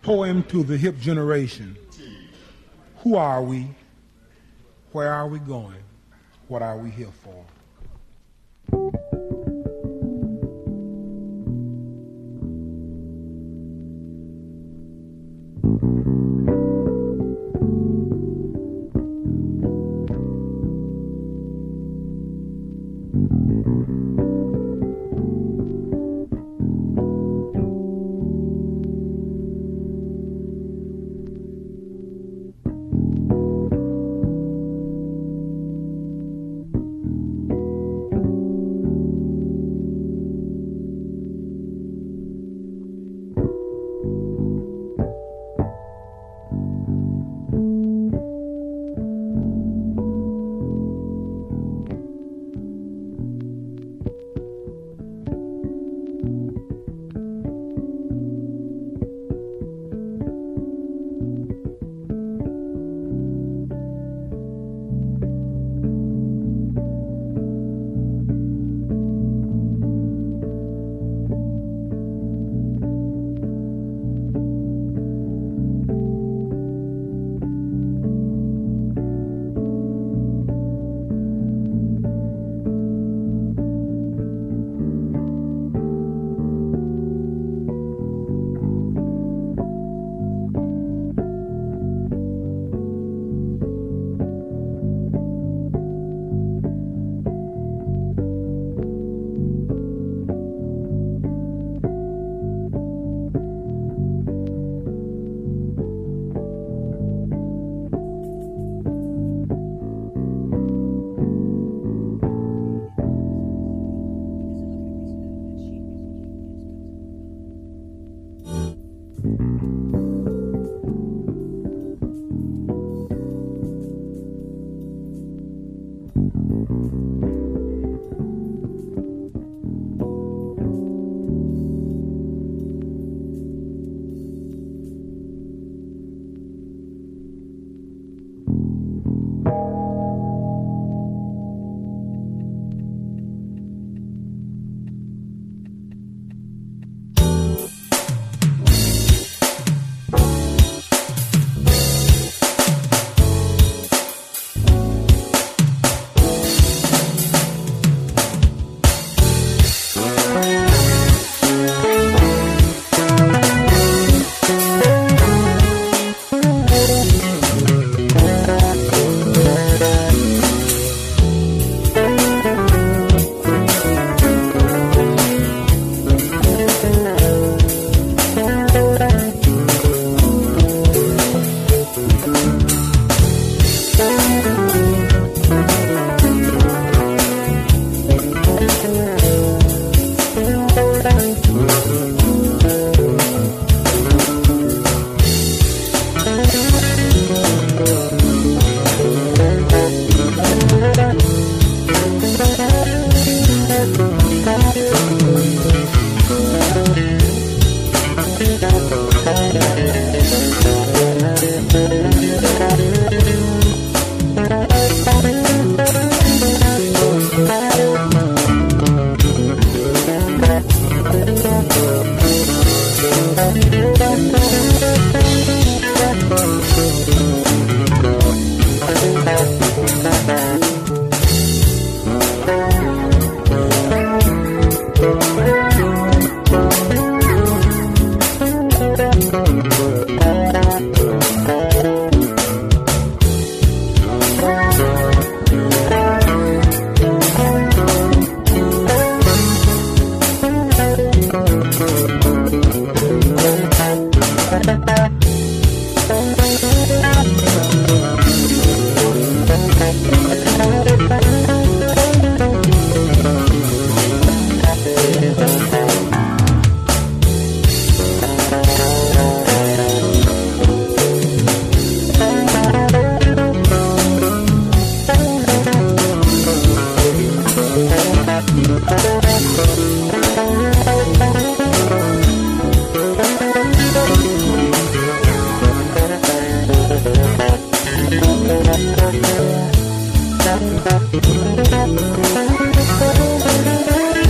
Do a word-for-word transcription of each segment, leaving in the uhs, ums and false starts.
Poem to the hip generation. Who are we? Where are we going? What are we here for?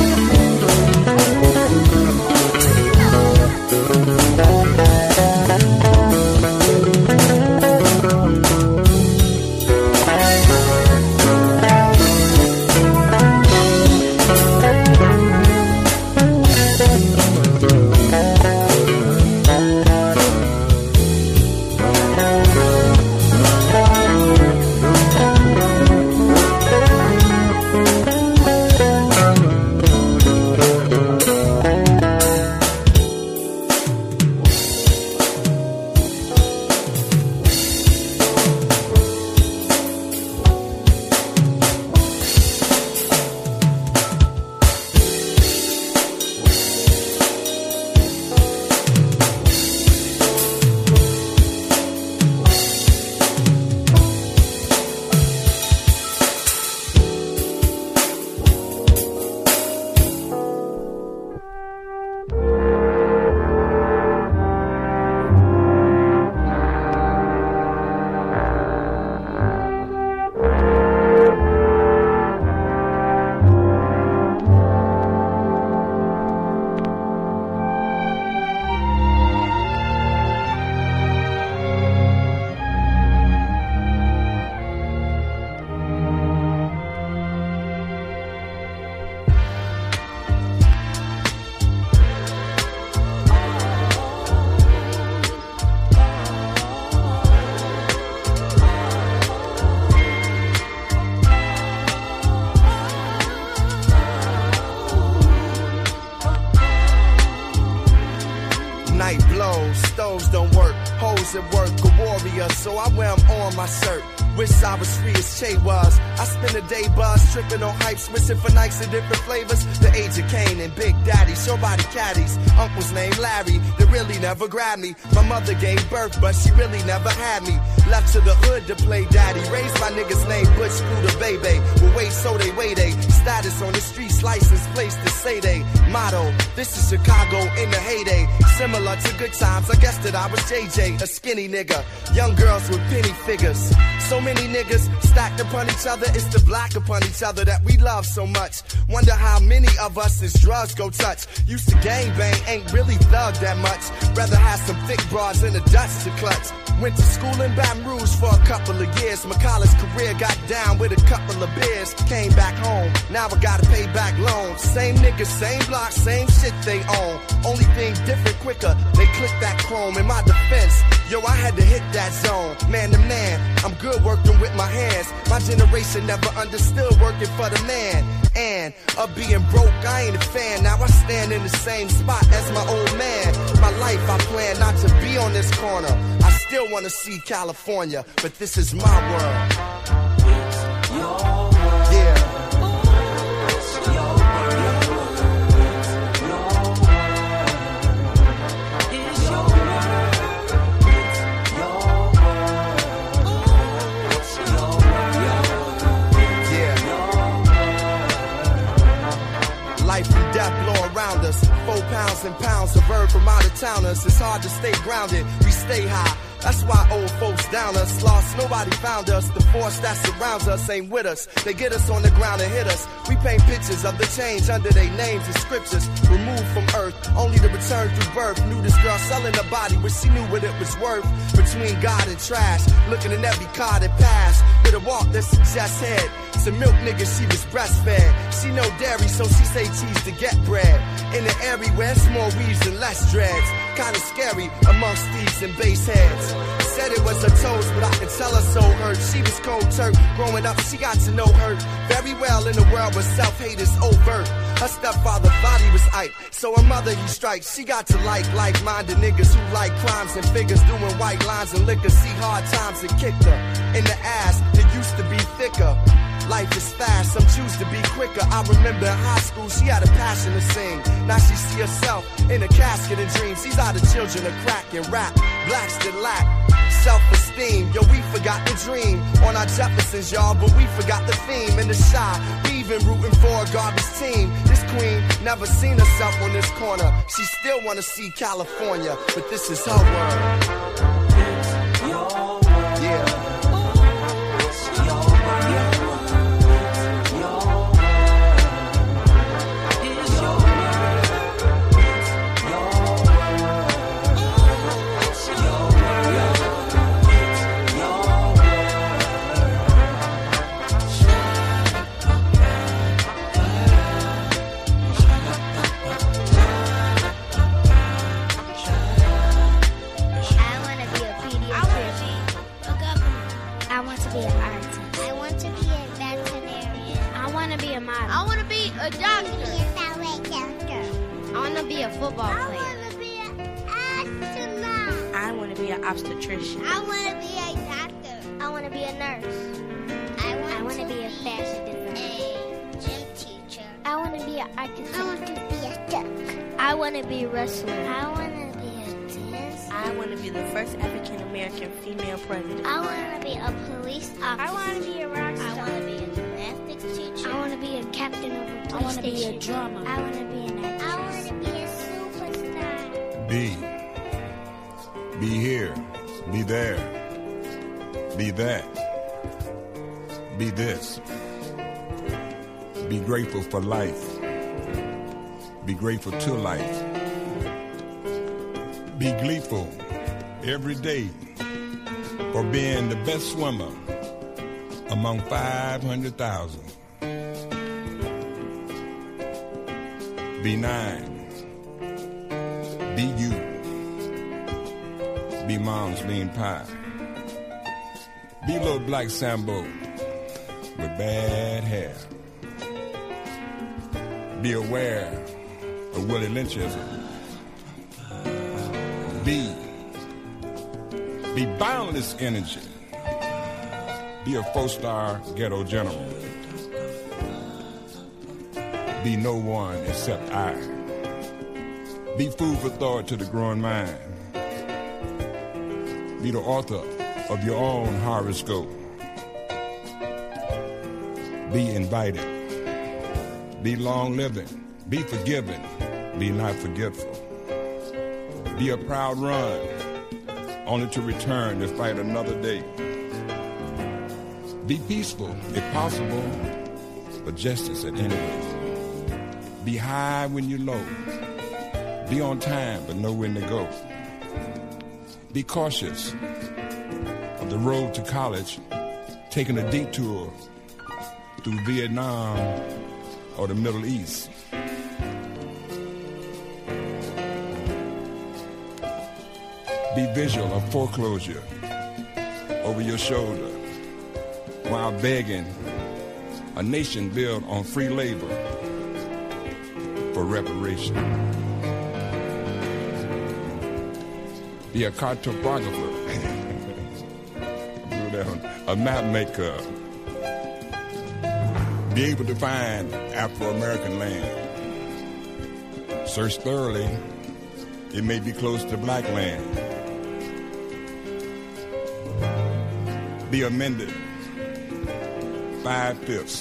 Thank you. don't work. Hoes at work, a warrior, so I wear 'em on my shirt. Wish I was free as Che was. I spend a day buzz, tripping on hypes, wishing for nights in different flavors. The age of Kane and Big Daddy, short body caddies. Uncle's named Larry, they really never grabbed me. My mother gave birth, but she really never had me. Left to the hood to play daddy. Raised by niggas named Butch, Scooter, Baby. Well, wait, so they wait, they. Status on the streets, license, place to say they. Motto, this is Chicago in the heyday. Similar to good times, I guess that I was J J, a skinny nigga. Young girls with penny figures. So many niggas stacked upon each other, it's the black upon each other that we love so much. Wonder how many of us this drugs go touch. Used to gang bang, ain't really thug that much. Rather have some thick broads in the Dutch to clutch. Went to school in Baton Rouge for a couple of years. My college career got down with a couple of beers. Came back home, now I gotta pay back loans. Same niggas, same block, same shit they own. Only thing different, quicker, they click that chrome. In my defense, yo, I had to hit that zone. Man to man, I'm good working with my hands. My generation never understood working for the man. And of being broke, I ain't a fan. Now I stand in the same spot as my old man. My life, I plan not to be on this corner. I still wanna see California, but this is my world. It's your world. Yeah. It's your world. It's your world. It's your world. It's your world. Yeah. Life and death blow around us. Four pounds and pounds of herb from out of towners. It's hard to stay grounded. We stay high. That's why old folks down us. Lost, nobody found us. The force that surrounds us ain't with us. They get us on the ground and hit us. We paint pictures of the change under their names and scriptures. Removed from earth, only to return through birth. Knew this girl selling her body, but she knew what it was worth. Between God and trash, looking in every car that passed. With a walk that suggests head. Some milk niggas, she was breastfed. She no dairy, so she say cheese to get bread. In the area where it's more weaves and less dreads. Kinda scary amongst thieves and bass heads. Said it was her toes, but I could tell her so hurt. She was cold Turk. Growing up, she got to know her very well in a world where self-hate is overt. Her stepfather thought he was Ike, so her mother he strikes. She got to like like-minded niggas who like crimes and figures, doing white lines and liquor. See hard times and kicked her in the ass. It used to be thicker. Life is fast, some choose to be quicker. I remember in high school, she had a passion to sing. Now she see herself in a casket and dreams. These are the children of crack and rap, blacks that lack self-esteem. Yo, we forgot the dream on our Jeffersons, y'all, but we forgot the theme in the shy. We even rooting for a garbage team. This queen never seen herself on this corner. She still wanna see California, but this is her world. It's your world. Yeah. It's your world. A doctor. I want to be a football player. I want to be an astronaut. I want to be an obstetrician. I want to be a doctor. I want to be a nurse. I want, I want to be a fashion designer. A gym teacher. I want to be an architect. I want to be a duck. I want to be a wrestler. I want to be a dancer. I want to be the first African American female president. I want to be a police officer. I want to be a rock star. I want to be a gymnastics teacher. I want to be a captain of a PlayStation. I want to be a drummer. I want to be an actress. I want to be a superstar. Be. Be here. Be there. Be that. Be this. Be grateful for life. Be grateful to life. Be gleeful every day for being the best swimmer among five hundred thousand. Be nine. Be you. Be mom's lean pie. Be little black Sambo with bad hair. Be aware of Willie Lynchism. Be Be boundless energy. Be a four-star ghetto general. Be no one except I. Be food for thought to the growing mind. Be the author of your own horoscope. Be invited. Be long-living. Be forgiving. Be not forgetful. Be a proud run, only to return to fight another day. Be peaceful, if possible, but justice at any rate. Be high when you're low. Be on time, but know when to go. Be cautious of the road to college, taking a detour through Vietnam or the Middle East. Be visual of foreclosure over your shoulder while begging a nation built on free labor for reparation. Be a cartographer, a map maker. Be able to find Afro-American land. Search thoroughly. It may be close to black land. Be amended. Five-fifths.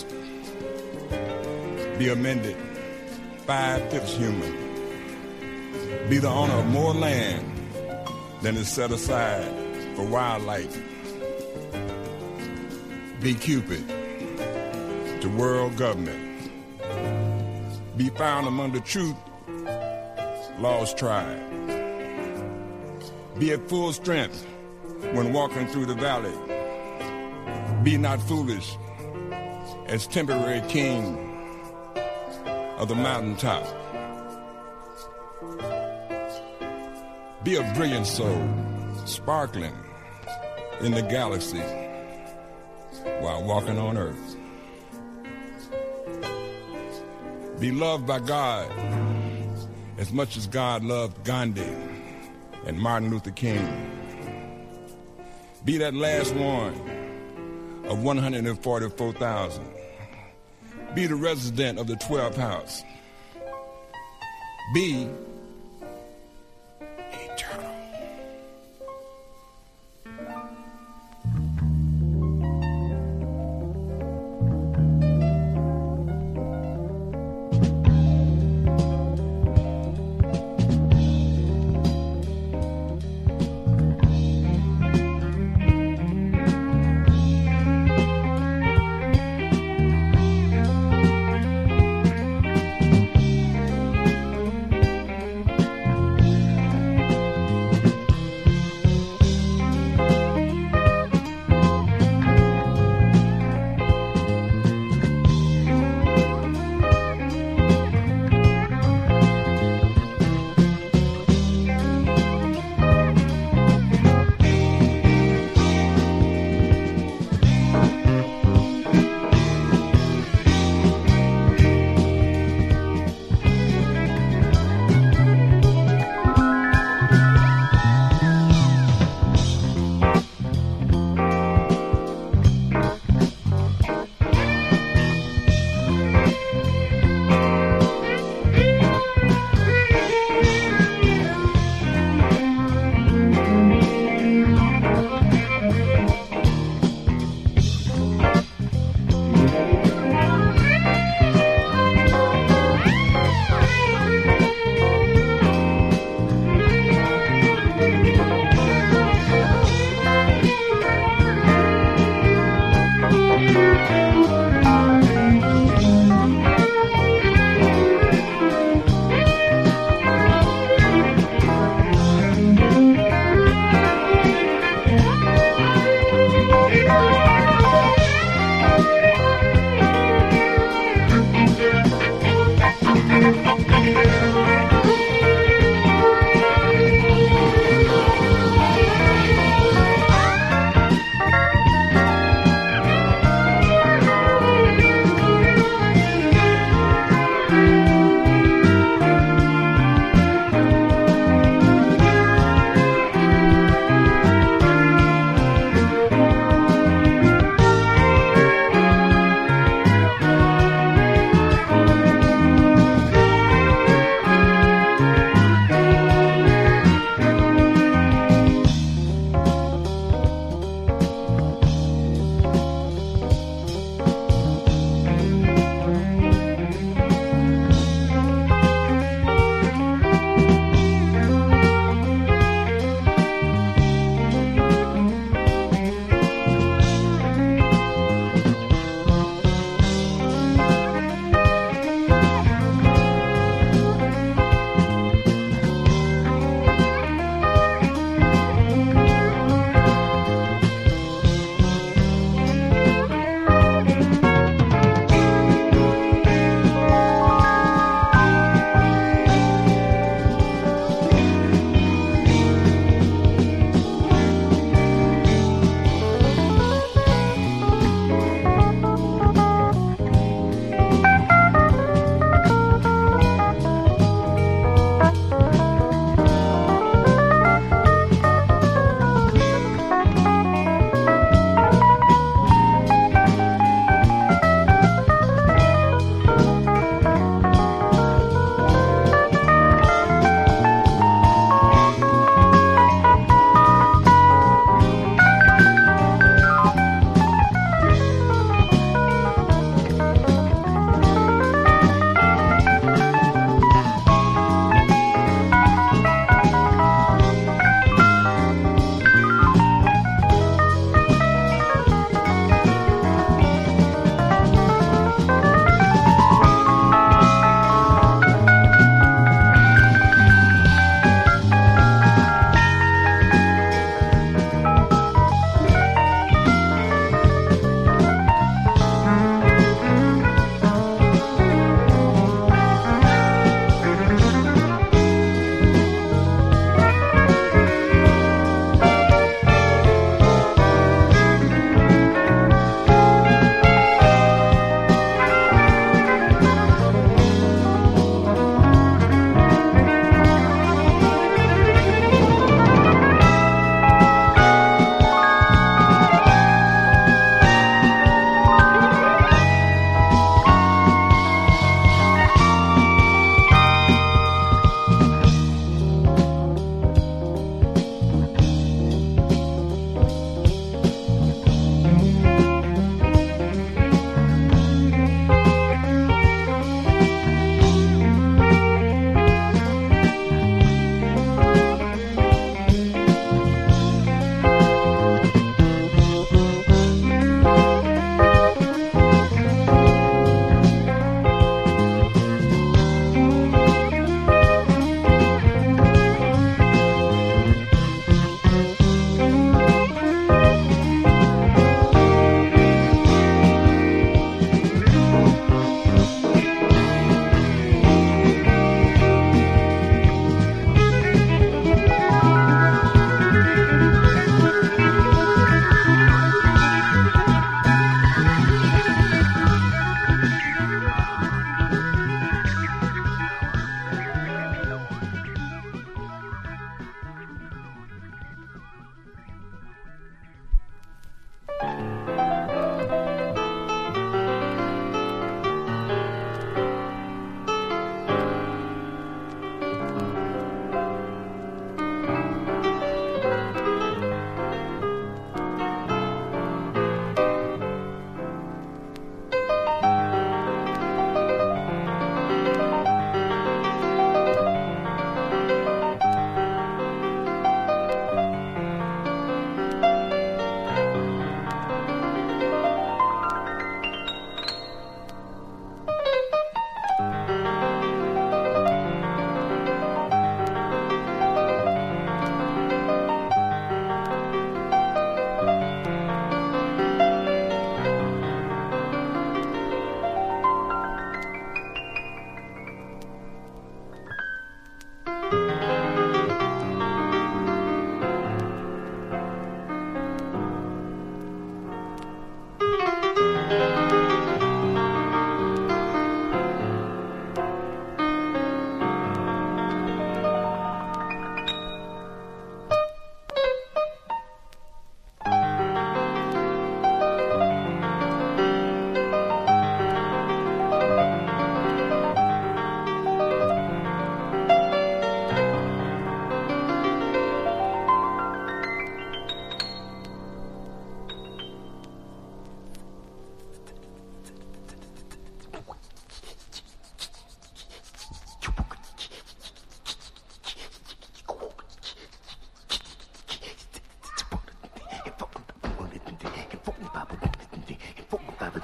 Be amended. Five-fifths human. Be the owner of more land than is set aside for wildlife. Be Cupid to world government. Be found among the truth lost tribe. Be at full strength when walking through the valley. Be not foolish as temporary king of the mountaintop. Be a brilliant soul, sparkling in the galaxy while walking on earth. Be loved by God as much as God loved Gandhi and Martin Luther King. Be that last one of one hundred forty-four thousand. Be the resident of the twelfth house. Be eternal.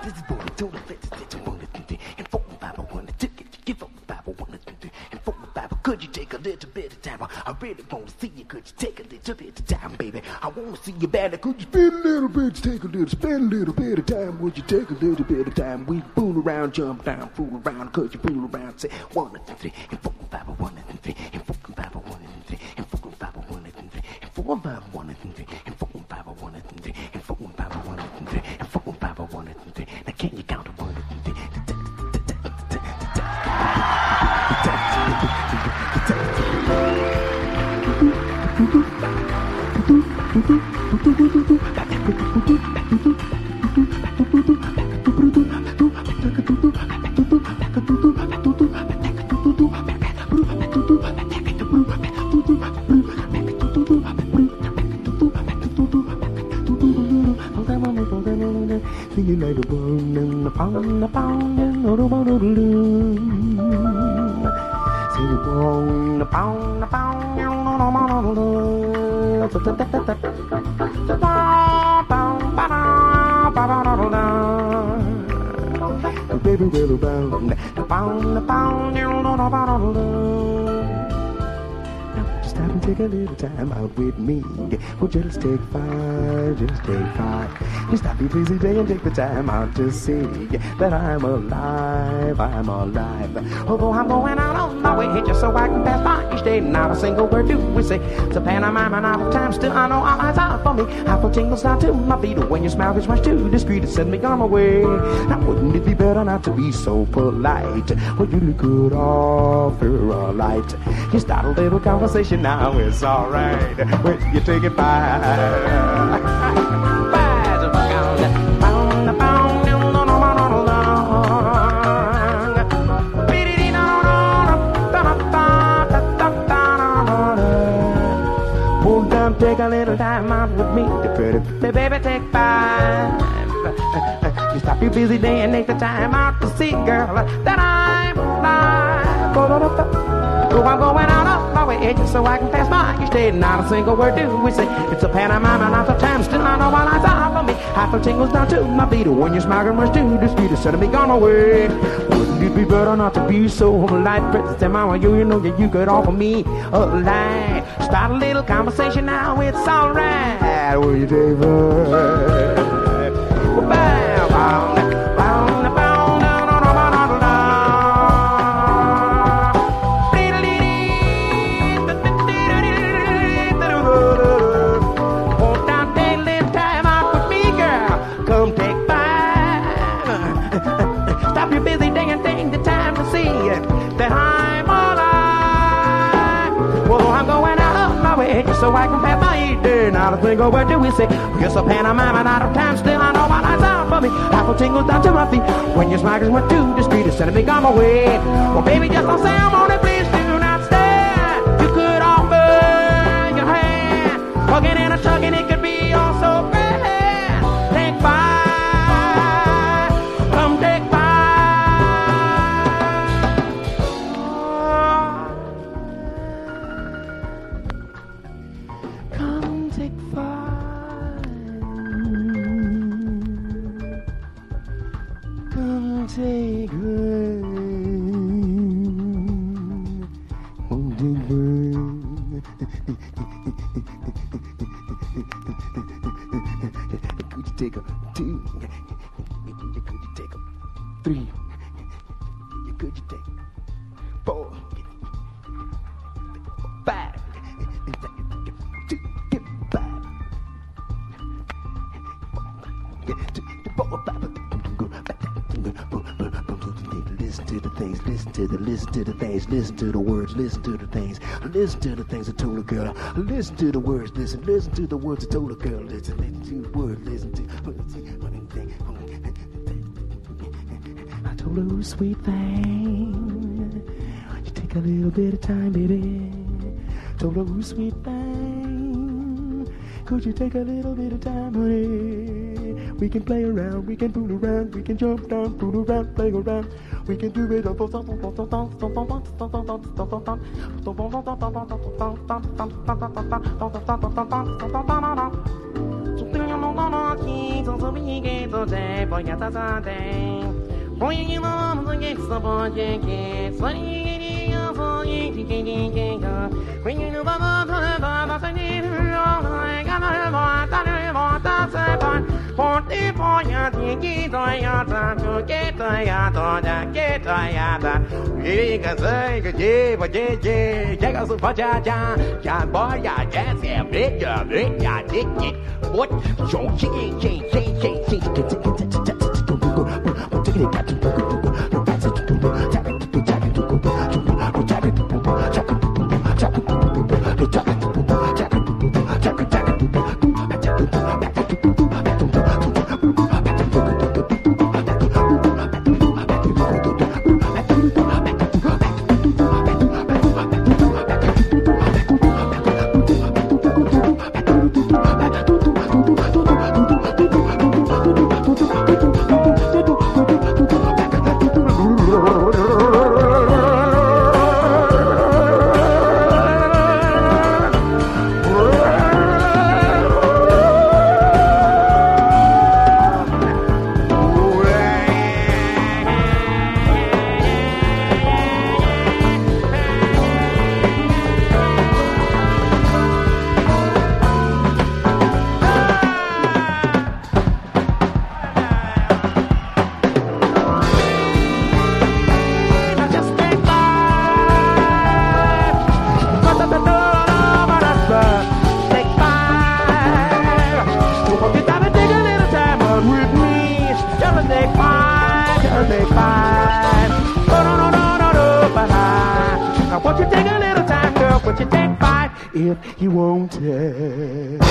this is what I told her. This is what I did. And four and five, I want to take it. Give up five, I want to do. And four and five, could you take a little bit of time? I really want to see you. Could you take a little bit of time, baby? I want to see you better. Could you spend a little bit, take a little, spend a little bit of time? Would you take a little bit of time? We fool around, jump down, fool around. Could you fool around? Say one and three, and four and five, I want and three, and four and five, I want and three, and four and five, I want and three, and four and five, I want and three, and four and five, I want and three, and four and five, I want and three, and four and five, I want and three. Now can you count to one and three? Singing like a bone and a pound, a pound, and a pound, a sing a bone, a pound, a pound, baby will bound, a pound, a pound, just stop and take a little time out with me. Well, just take five, just take five. Just stop your busy day and take the time out to see that I'm alive, I'm alive. Although I'm going out on my way just so I can pass by each day. Not a single word do we say. It's a pantomime and out of time. Still I know all eyes are for me. Half a tingles down to my feet. When your smile is much too discreet to send me on my way. Now wouldn't it be better not to be so polite? Well, you look good off, you're all right. You start a little conversation now, it's alright. When you take it by. Take a little time out with me, the pretty baby, take five. You stop your busy day and take the time out to see, girl, that I'm alive. So I'm going out of my way just so I can pass by each day. Not a single word do we say. It's a pantomime and out of time. Still I know all eyes are for me. Half the tingles down to my feet. When you're smiling much too discreet, instead of me gone away. Wouldn't it be better not to be so polite? Princess and mama, you, you know that you could offer me a light. Start a little conversation now, it's alright. Will you take it? Bow, bow, bow, bow. That I'm alive. Well, I'm going out of my way so I can pass my each day. Not a single word do we say. Yes, a pantomime and out of time. Still I know my eyes are for me. Half a tingles down to my feet. When your smile is went too discreet, instead of me gone away. Well, baby, just don't say I'm on it. Please do not stare. You could offer your hand. Hugging and a tugging, it could be all so bad. Take five. Come take five. Take her. Won't you burn? Could you take a two? Could you take a three? Could you take four? Five? Two, five. Four, five. Listen to the things, listen to the, listen to the things, listen to the words, listen to the things, listen to the things I told a girl, listen to the words, listen, listen to the words I told a girl, listen, listen to the words, listen to, I told her, oh, sweet thing, you take a little bit of time, baby, told her, oh, sweet thing, could you take a little bit of time, honey? We can play around, we can fool around, we can jump down, fool around, play around. We can do it. so we get so day, boy, get a day. Boy, you know, the get so boy, get so you know, for you to get in. When you know, Baba, Baba, I need her all. I got her, I got her, that's a fun. Forty four, ya, get ya, to get ya, to get ya. You can say, yeah, but yeah, yeah, check out super ja, ja, ja, boy, ya, yes, yeah, big, ya, big, ya, dick, it. What? Show, king, king, king, king, king, king, if you won't it.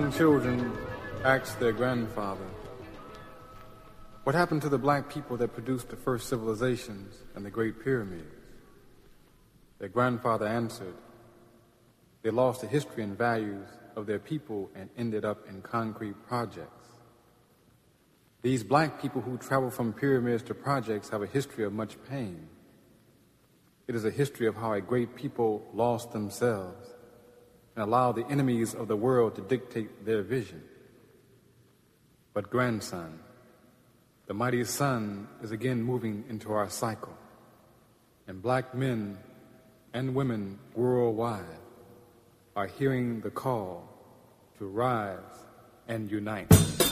Some children asked their grandfather, what happened to the black people that produced the first civilizations and the Great Pyramids? Their grandfather answered, they lost the history and values of their people and ended up in concrete projects. These black people who travel from pyramids to projects have a history of much pain. It is a history of how a great people lost themselves and allowed the enemies of the world to dictate their vision. But grandson, the mighty sun is again moving into our cycle, and black men and women worldwide are hearing the call to rise and unite.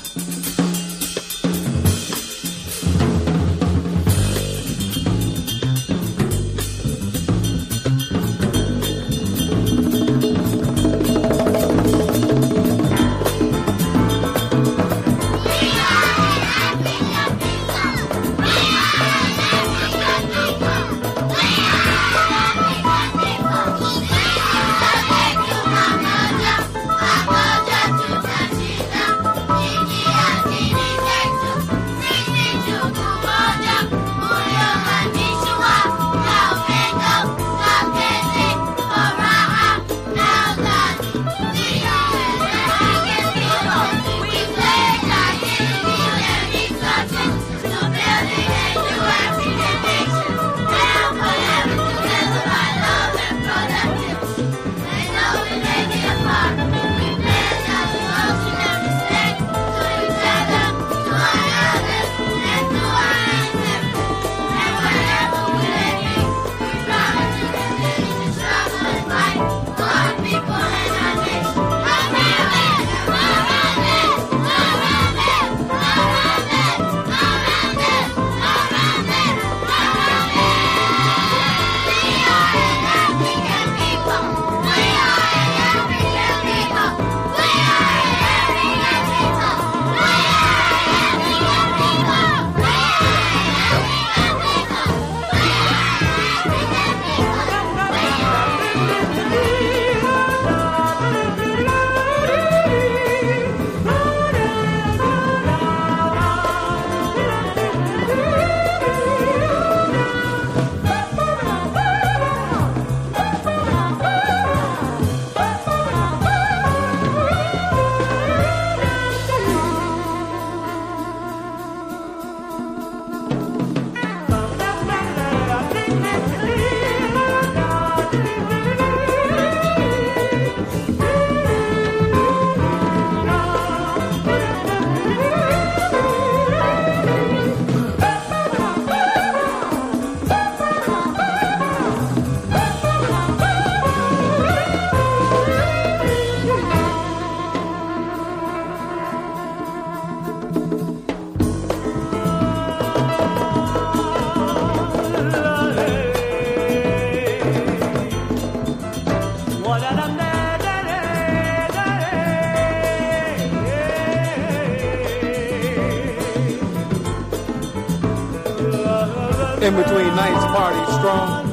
In between nights parties strong,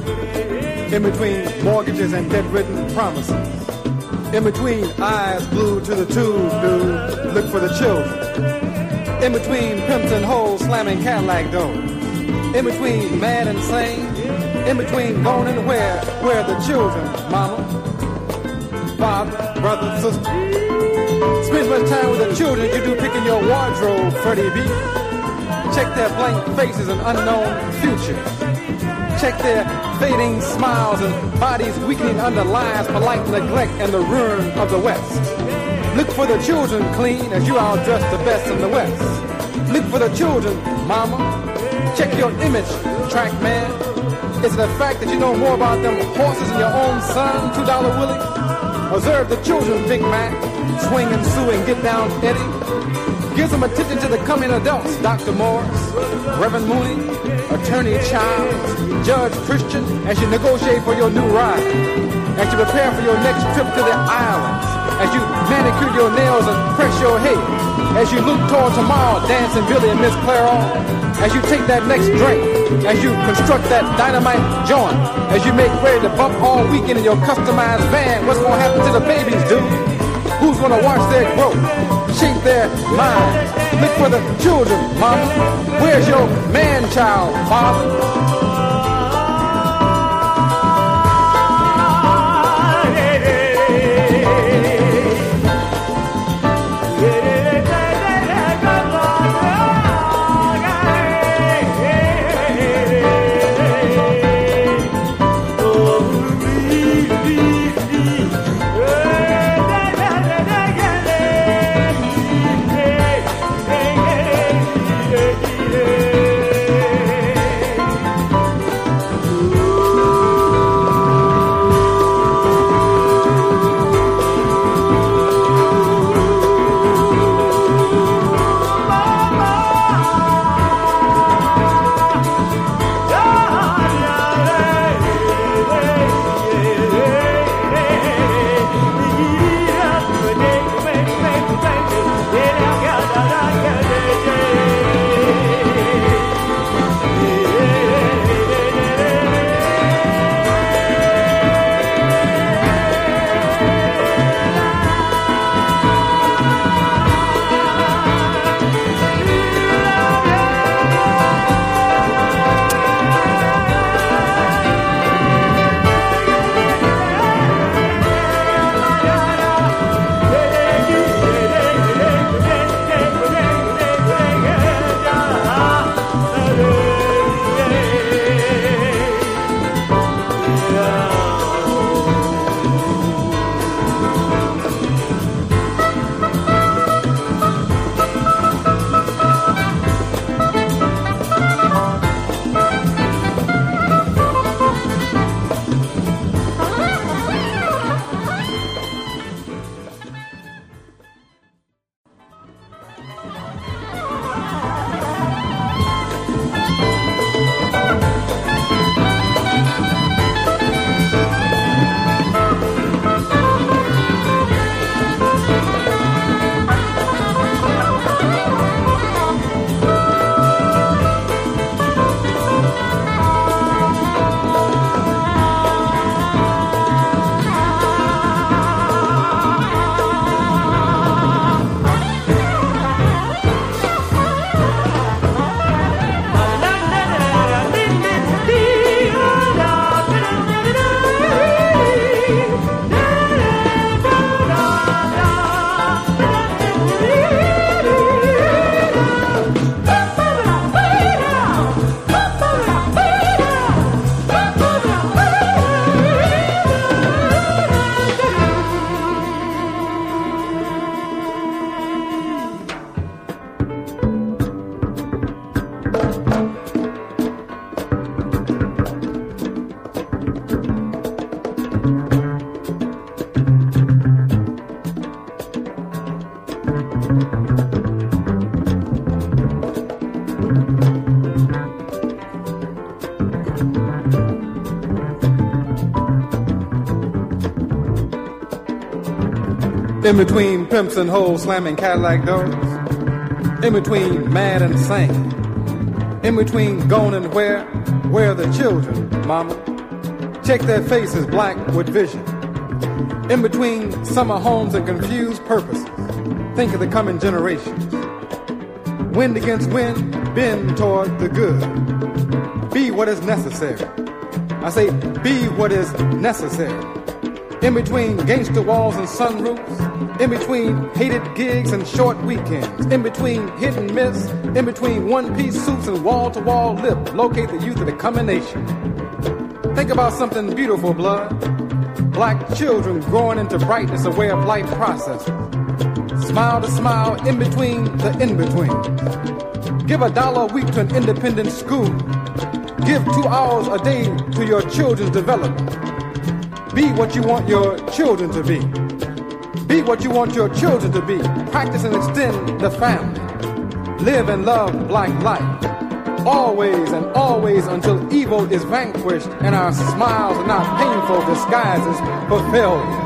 in between mortgages and debt-ridden promises, in between eyes glued to the tube, dude, look for the children, in between pimps and hoes slamming Cadillac doors, in between mad and sane, in between going and where, where are the children, mama, father, brother, sister. Spend much time with the children you do picking your wardrobe, Freddie B. Check their blank faces and unknown future. Check their fading smiles and bodies weakening under lies, polite neglect, and the ruin of the West. Look for the children clean as you outdress the best in the West. Look for the children, mama. Check your image, track man. Is it a fact that you know more about them horses than your own son, two dollar Willie? Observe the children, Big Mac. Swing and sue and get down, Eddie. Give some attention to the coming adults, Doctor Morris, Reverend Mooney, Attorney Childs, Judge Christian, as you negotiate for your new ride, as you prepare for your next trip to the islands, as you manicure your nails and press your head, as you look toward tomorrow, dancing Billy and Miss Clairol, as you take that next drink, as you construct that dynamite joint, as you make ready to bump all weekend in your customized van. What's gonna happen to the babies, dude? Who's gonna watch their growth, shape their minds? Look for the children, mama. Where's your man-child, father? In between pimps and hoes slamming Cadillac doors. In between mad and sane. In between gone and where? Where are the children, mama? Check their faces black with vision. In between summer homes and confused purposes. Think of the coming generations. Wind against wind, bend toward the good. Be what is necessary. I say, be what is necessary. In between gangster walls and sunroofs. In between hated gigs and short weekends. In between hit and miss. In between one-piece suits and wall-to-wall lip. Locate the youth of the coming nation. Think about something beautiful, blood. Black children growing into brightness, a way of life process. Smile to smile, in between the in-between. Give a dollar a week to an independent school. Give two hours a day to your children's development. Be what you want your children to be. Be what you want your children to be. Practice and extend the family. Live and love black life. Always and always until evil is vanquished and our smiles are not painful disguises for failure.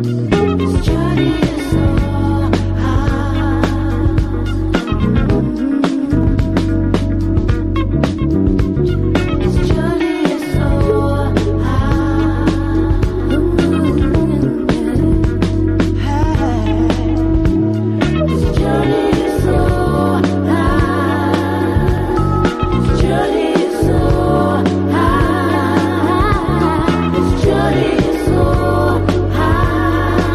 Journey is so high.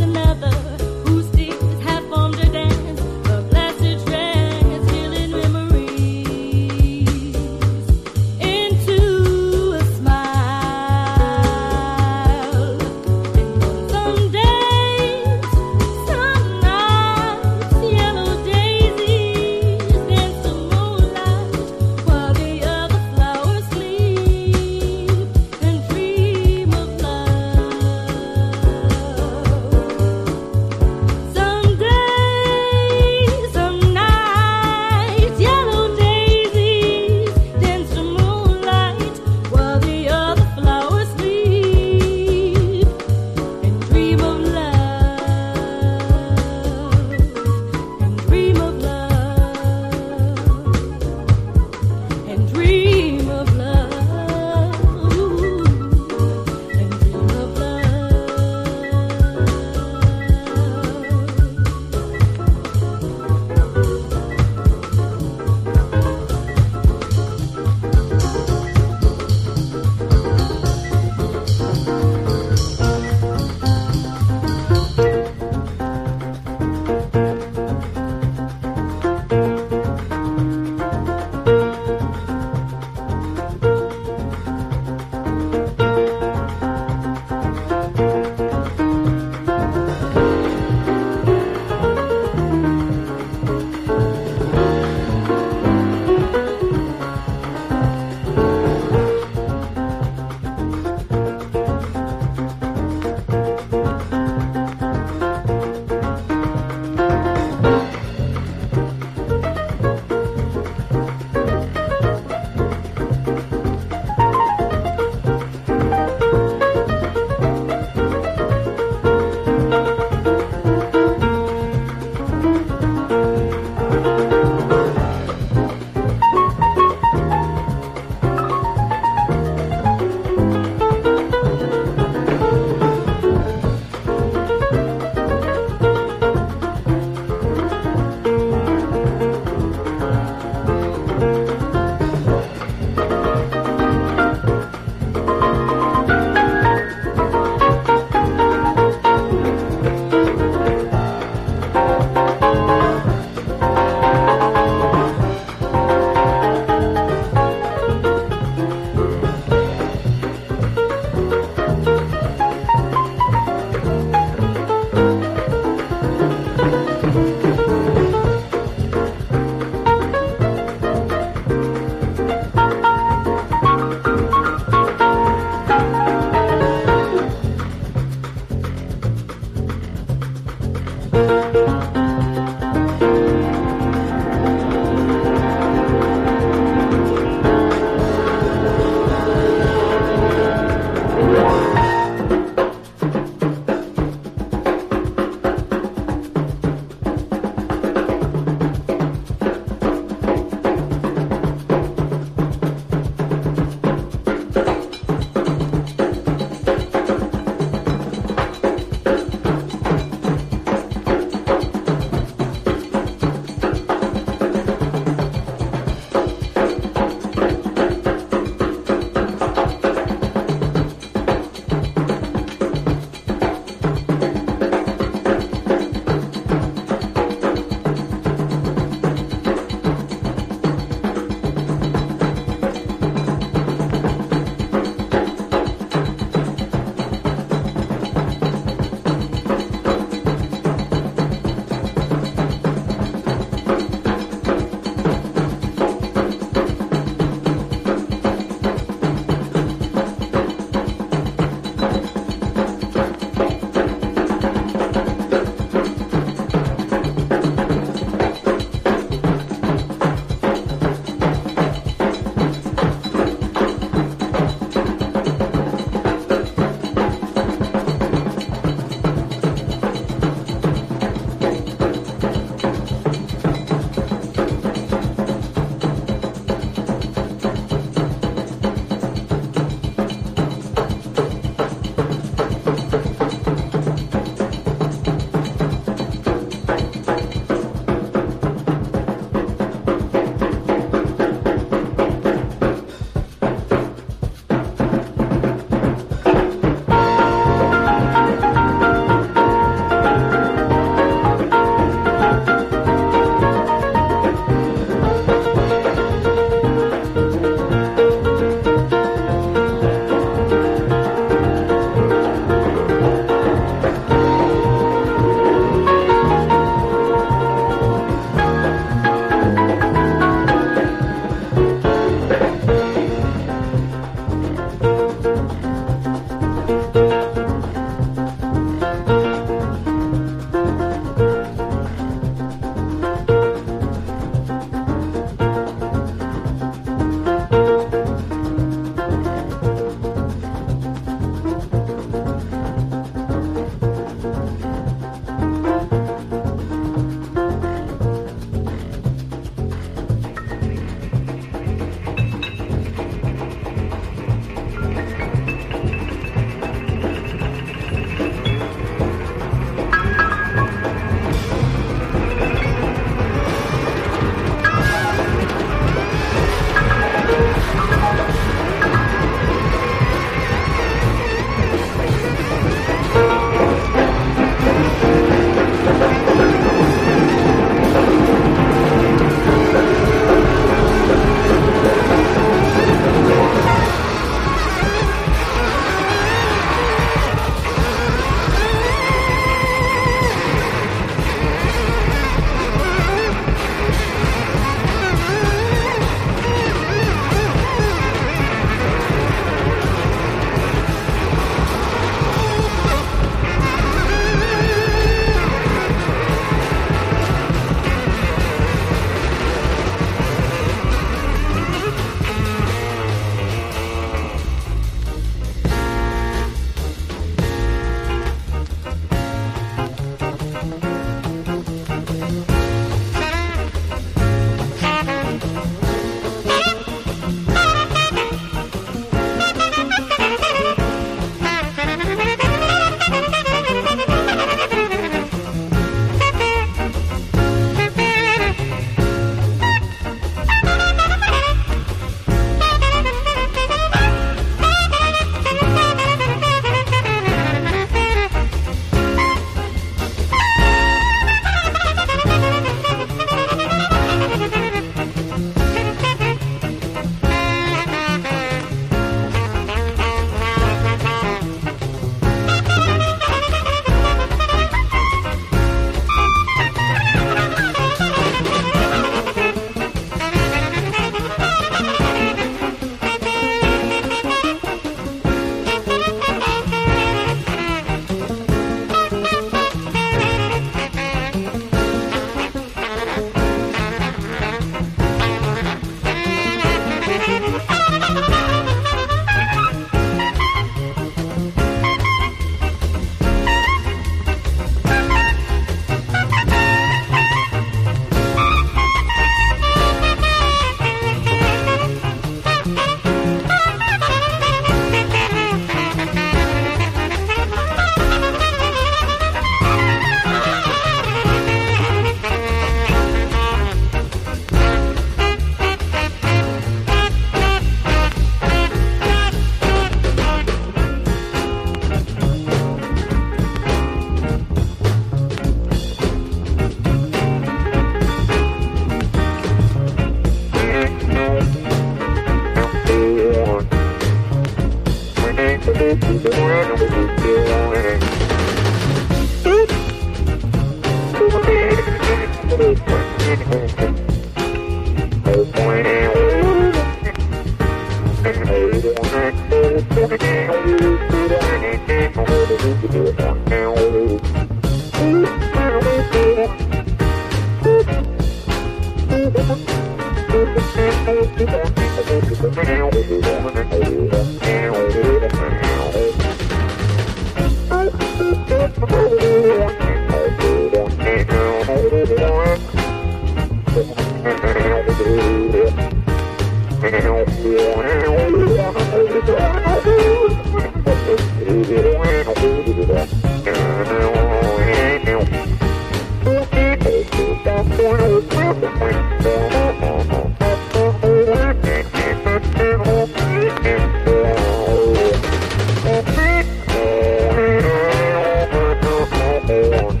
Thank you.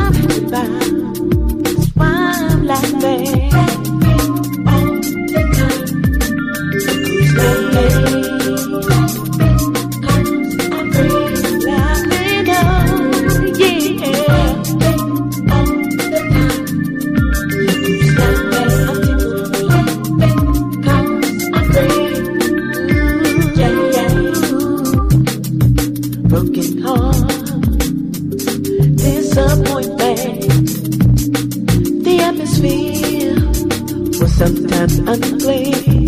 homeward bound. That's why I'm laughing all the time. Who's laughing? I'm free, laughing, oh yeah. All the time. Who's laughing? I'm tickled, cause I'm free. Ooh, yeah, yeah. Broken heart, disappointment. The atmosphere was sometimes unclear.